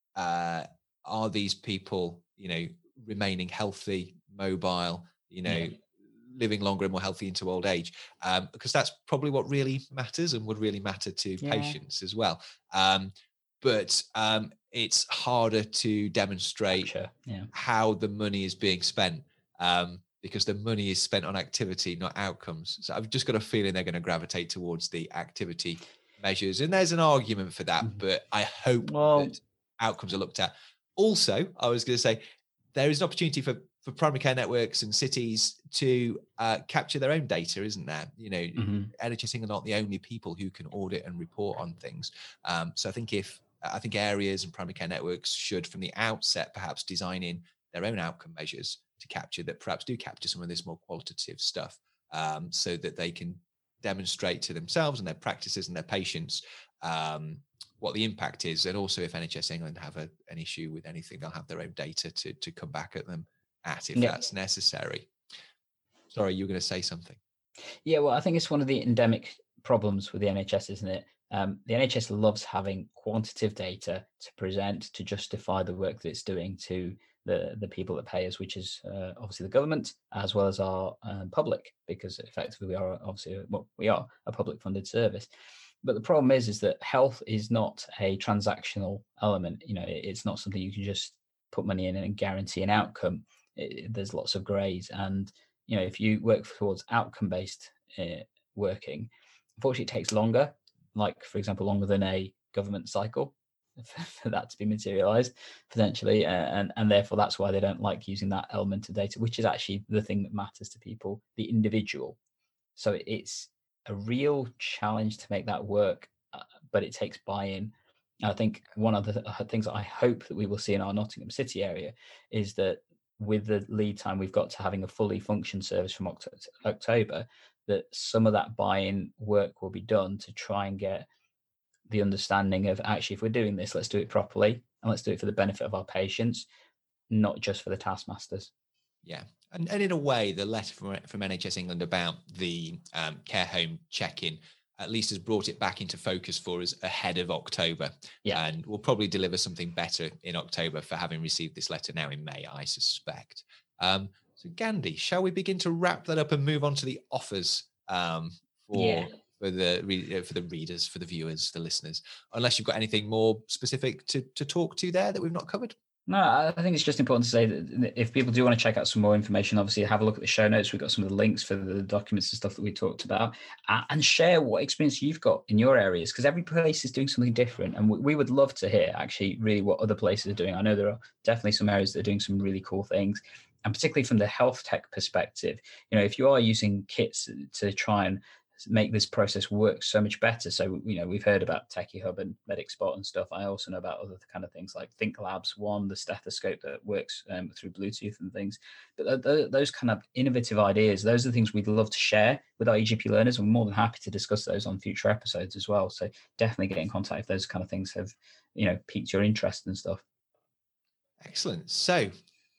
uh, are these people, you know, remaining healthy, mobile, you know, yeah. living longer and more healthy into old age? Um, because that's probably what really matters and would really matter to yeah. patients as well. Um, but um, it's harder to demonstrate sure. yeah. how the money is being spent. Um, because the money is spent on activity, not outcomes. So I've just got a feeling they're going to gravitate towards the activity measures, and there's an argument for that, Mhm. but I hope Well, that outcomes are looked at. Also, I was going to say there is an opportunity for for primary care networks and cities to uh, capture their own data, isn't there? You know, mhm. N H S England aren't the only people who can audit and report on things. Um, so I think if I think areas and primary care networks should, from the outset, perhaps design in their own outcome measures to capture that, perhaps do capture some of this more qualitative stuff, um, so that they can demonstrate to themselves and their practices and their patients um, what the impact is. And also, if N H S England have a, an issue with anything, they'll have their own data to to come back at them at if Yeah. that's necessary. Sorry, you were going to say something. Yeah, well, I think it's one of the endemic problems with the N H S, isn't it? Um, the N H S loves having quantitative data to present to justify the work that it's doing to the, the people that pay us, which is uh, obviously the government as well as our um, public, because effectively we are obviously well, we are a public funded service. But the problem is, is that health is not a transactional element. You know, it, it's not something you can just put money in and guarantee an outcome. It, there's lots of greys, and you know, if you work towards outcome based uh, working, unfortunately, it takes longer. Like, for example, longer than a government cycle for that to be materialized potentially, uh, and and therefore that's why they don't like using that element of data, which is actually the thing that matters to people, the individual. So it's a real challenge to make that work, uh, but it takes buy-in. And I think one of the things that I hope that we will see in our Nottingham City area is that with the lead time we've got to having a fully functioned service from October, that some of that buy-in work will be done to try and get the understanding of actually, if we're doing this, let's do it properly and let's do it for the benefit of our patients, not just for the taskmasters. Yeah. And, and in a way, the letter from, from N H S England about the um, care home check-in at least has brought it back into focus for us ahead of October. Yeah. And we'll probably deliver something better in October for having received this letter now in May, I suspect. Um, so Gandhi, shall we begin to wrap that up and move on to the offers um, for, Yeah. for, the, for the readers, for the viewers, the listeners, unless you've got anything more specific to, to talk to there that we've not covered? No, I think it's just important to say that if people do want to check out some more information, obviously have a look at the show notes. We've got some of the links for the documents and stuff that we talked about, uh, and share what experience you've got in your areas, because every place is doing something different. And we, we would love to hear actually really what other places are doing. I know there are definitely some areas that are doing some really cool things, and particularly from the health tech perspective, you know, if you are using kits to try and make this process work so much better. So, you know, we've heard about Techie Hub and MedicSpot and stuff. I also know about other kind of things like Think Labs One, the stethoscope that works um, through Bluetooth and things. But th- th- those kind of innovative ideas, those are the things we'd love to share with our E G P learners. We're more than happy to discuss those on future episodes as well. So definitely get in contact if those kind of things have, you know, piqued your interest and stuff. Excellent. So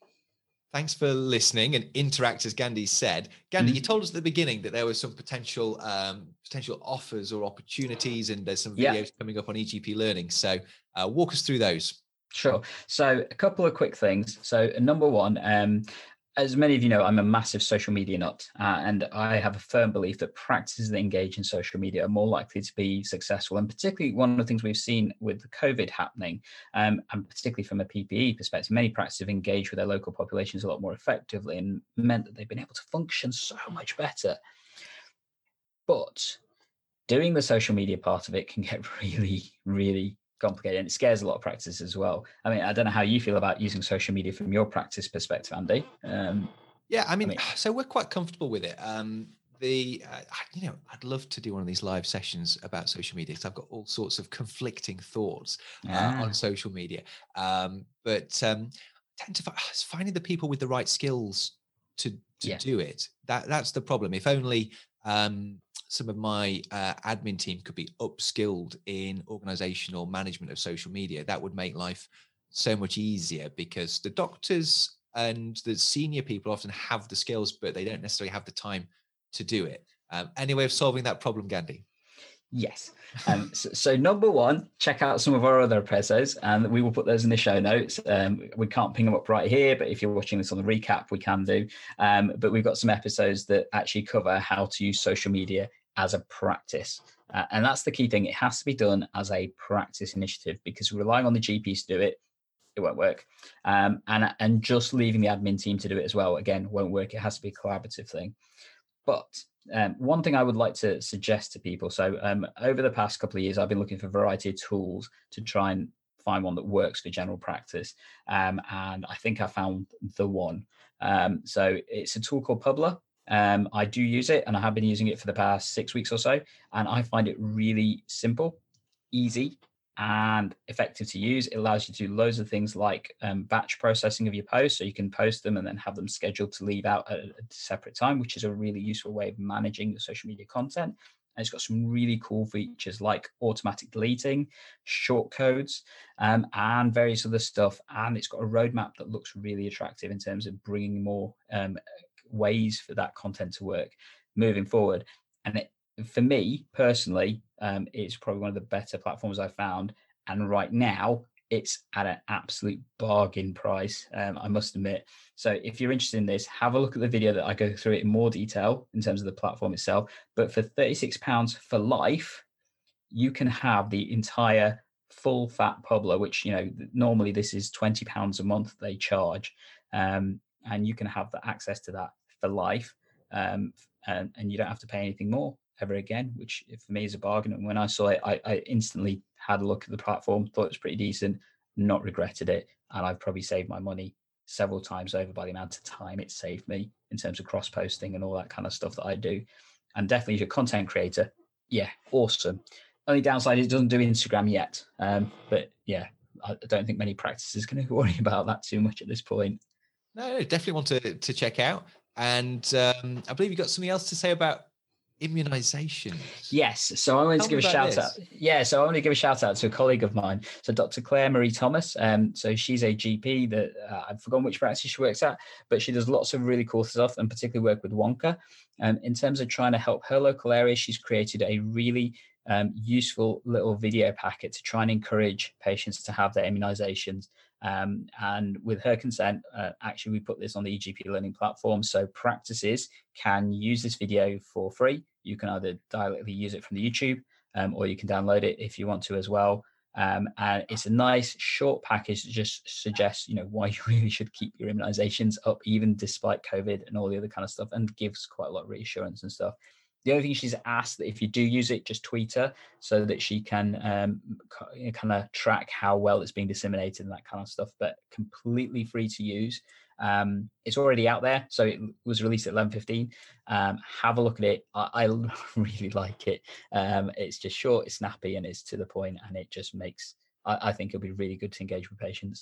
thanks for listening and interact, as Gandhi said. Gandhi, mm-hmm. you told us at the beginning that there were some potential um, potential offers or opportunities, and there's some videos yeah. coming up on E G P Learning. So uh, walk us through those. Sure. So a couple of quick things. So number one, um, as many of you know, I'm a massive social media nut, uh, and I have a firm belief that practices that engage in social media are more likely to be successful. And particularly one of the things we've seen with the COVID happening, um, and particularly from a P P E perspective, many practices have engaged with their local populations a lot more effectively and meant that they've been able to function so much better. But doing the social media part of it can get really, really complicated, and it scares a lot of practices as well. I mean, I don't know how you feel about using social media from your practice perspective, Andy. Um, yeah, I mean, I mean, so we're quite comfortable with it. Um, the, uh, you know, I'd love to do one of these live sessions about social media because I've got all sorts of conflicting thoughts uh, ah. on social media. Um, but um, I tend to find, finding the people with the right skills to to yeah. do it. That that's the problem. If only um, some of my uh, admin team could be upskilled in organizational management of social media, that would make life so much easier, because the doctors and the senior people often have the skills, but they don't necessarily have the time to do it. Um, any way of solving that problem, Gandhi? Yes. Um, so, so number one, check out some of our other episodes, and we will put those in the show notes. Um, we can't ping them up right here, but if you're watching this on the recap, we can do. Um, but we've got some episodes that actually cover how to use social media as a practice. Uh, and that's the key thing. It has to be done as a practice initiative, because relying on the G Ps to do it, it won't work. Um, and, and just leaving the admin team to do it as well, again, won't work. It has to be a collaborative thing. But Um, one thing I would like to suggest to people. So um, over the past couple of years, I've been looking for a variety of tools to try and find one that works for general practice. Um, and I think I found the one. Um, so it's a tool called Publer. Um, I do use it, and I have been using it for the past six weeks or so. And I find it really simple, easy, and effective to use. It allows you to do loads of things like um, batch processing of your posts, so you can post them and then have them scheduled to leave out at a separate time, which is a really useful way of managing your social media content. And it's got some really cool features like automatic deleting, short codes, um, and various other stuff. And it's got a roadmap that looks really attractive in terms of bringing more um, ways for that content to work moving forward. And it, for me personally, um, it's probably one of the better platforms I've found. And right now, it's at an absolute bargain price, um, I must admit. So if you're interested in this, have a look at the video that I go through it in more detail in terms of the platform itself. But for thirty-six pounds for life, you can have the entire full fat Publer, which, you know, normally this is twenty pounds a month they charge. Um, and you can have the access to that for life. Um, and, and you don't have to pay anything more ever again, which for me is a bargain. And when I saw it, I, I instantly had a look at the platform, thought it was pretty decent, not regretted it. And I've probably saved my money several times over by the amount of time it saved me in terms of cross posting and all that kind of stuff that I do. And definitely as a content creator, yeah, awesome. Only downside, it doesn't do Instagram yet. Um, but yeah, I don't think many practices are going to worry about that too much at this point. No, definitely want to, to check out. And um, I believe you got something else to say about immunization. Yes. So I wanted Tell to give a shout this. out. Yeah. So I want to give a shout out to a colleague of mine. So Doctor Claire Marie Thomas. Um, so she's a G P that uh, I've forgotten which practice she works at, but she does lots of really cool stuff and particularly work with Wonka. Um, in terms of trying to help her local area, she's created a really um, useful little video packet to try and encourage patients to have their immunizations. Um, and with her consent, uh, actually, we put this on the E G P Learning platform. So practices can use this video for free. You can either directly use it from the YouTube, um, or you can download it if you want to as well. Um, and it's a nice short package that just suggests, you know, why you really should keep your immunizations up, even despite COVID and all the other kind of stuff, and gives quite a lot of reassurance and stuff. The only thing she's asked that if you do use it, just tweet her so that she can um, kind of track how well it's being disseminated and that kind of stuff, but completely free to use. Um, it's already out there. So it was released at eleven fifteen. Um, have a look at it. I, I really like it. Um, it's just short, it's snappy, and it's to the point, and it just makes, I, I think it'll be really good to engage with patients.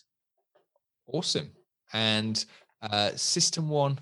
Awesome. And uh, System One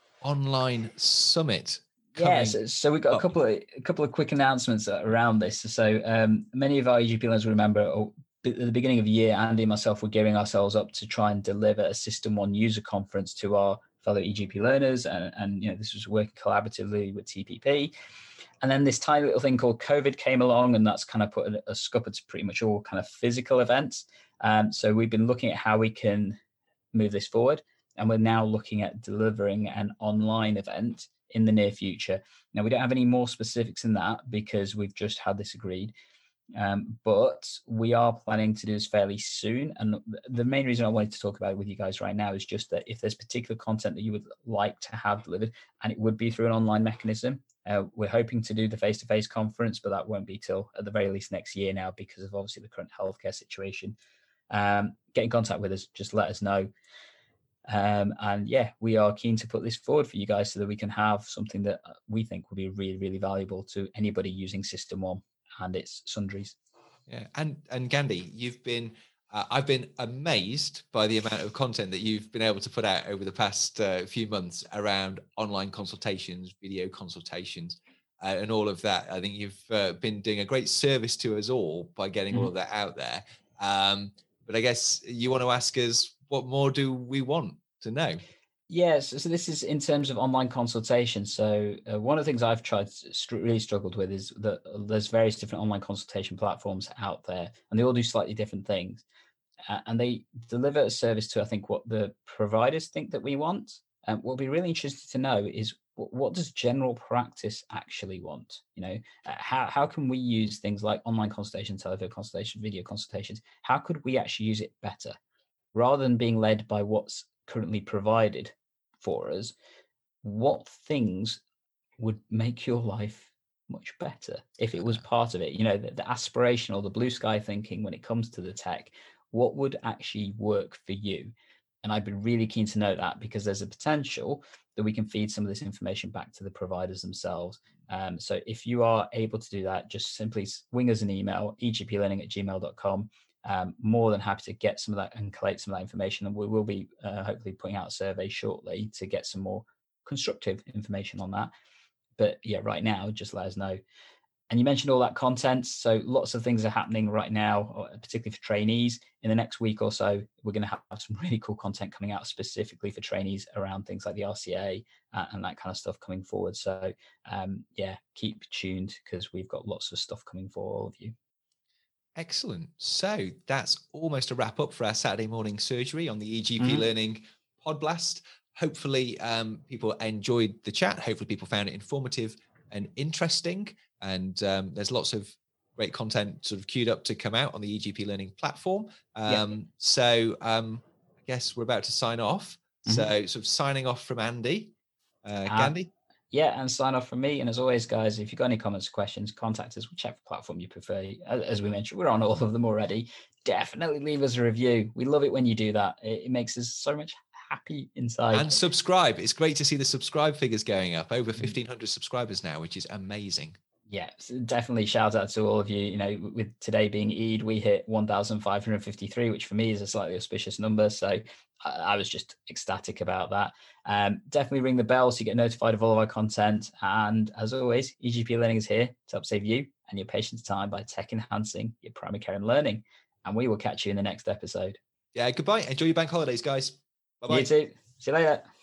Online Summit. Yes, yeah, so, so we've got a couple of a couple of quick announcements around this. So um, many of our E G P learners will remember oh, at the beginning of the year, Andy and myself were gearing ourselves up to try and deliver a System One user conference to our fellow E G P learners, and, and you know this was working collaboratively with T P P. And then this tiny little thing called COVID came along, and that's kind of put a, a scupper to pretty much all kind of physical events. Um, so we've been looking at how we can move this forward, and we're now looking at delivering an online event in the near future. Now, we don't have any more specifics in that because we've just had this agreed, um, but we are planning to do this fairly soon. And the main reason I wanted to talk about it with you guys right now is just that if there's particular content that you would like to have delivered, and it would be through an online mechanism, uh, we're hoping to do the face-to-face conference, but that won't be till at the very least next year now because of obviously the current healthcare situation. Um, get in contact with us, just let us know. Um, and yeah, we are keen to put this forward for you guys so that we can have something that we think will be really, really valuable to anybody using System One and its sundries. Yeah, and and Gandhi, you've been, uh, I've been amazed by the amount of content that you've been able to put out over the past uh, few months around online consultations, video consultations, uh, and all of that. I think you've uh, been doing a great service to us all by getting mm-hmm. all of that out there. Um, but I guess you want to ask us, what more do we want to know? Yes, so this is in terms of online consultation. So uh, one of the things I've tried st- really struggled with is that there's various different online consultation platforms out there, and they all do slightly different things, uh, and they deliver a service to I think what the providers think that we want. And um, what would be really interesting to know is what, what does general practice actually want? You know, uh, how how can we use things like online consultation, telephone consultation, video consultations? How could we actually use it better? Rather than being led by what's currently provided for us, what things would make your life much better if it was Uh, part of it. You know, the, the aspirational, the blue sky thinking when it comes to the tech, what would actually work for you? And I'd be really keen to know that, because there's a potential that we can feed some of this information back to the providers themselves. Um, so if you are able to do that, just simply wing us an email, e g p learning at gmail dot com. Um, more than happy to get some of that and collate some of that information. And we will be uh, hopefully putting out a survey shortly to get some more constructive information on that. But yeah, right now, just let us know. And you mentioned all that content. So lots of things are happening right now, particularly for trainees. In the next week or so, we're going to have some really cool content coming out specifically for trainees around things like the R C A uh, and that kind of stuff coming forward. So um, yeah, keep tuned, because we've got lots of stuff coming for all of you. Excellent. So that's almost a wrap up for our Saturday morning surgery on the E G P Mhm. Learning Podblast. Hopefully um, people enjoyed the chat. Hopefully people found it informative and interesting. And um, there's lots of great content sort of queued up to come out on the E G P Learning platform. Um, Yep. So um, I guess we're about to sign off. Mhm. So sort of signing off from Andy. Uh, Uh, Gandhi? Yeah, and sign off from me. And as always, guys, if you've got any comments or questions, contact us, whichever platform you prefer. As, as we mentioned, we're on all of them already. Definitely leave us a review. We love it when you do that. It, it makes us so much happy inside. And subscribe. It's great to see the subscribe figures going up. Over fifteen hundred subscribers now, which is amazing. Yeah, definitely shout out to all of you. You know, with today being Eid, we hit one thousand five hundred fifty-three, which for me is a slightly auspicious number. So I, I was just ecstatic about that. Um, definitely ring the bell so you get notified of all of our content. And as always, E G P Learning is here to help save you and your patients time by tech enhancing your primary care and learning. And we will catch you in the next episode. Yeah, goodbye. Enjoy your bank holidays, guys. Bye-bye. You too. See you later.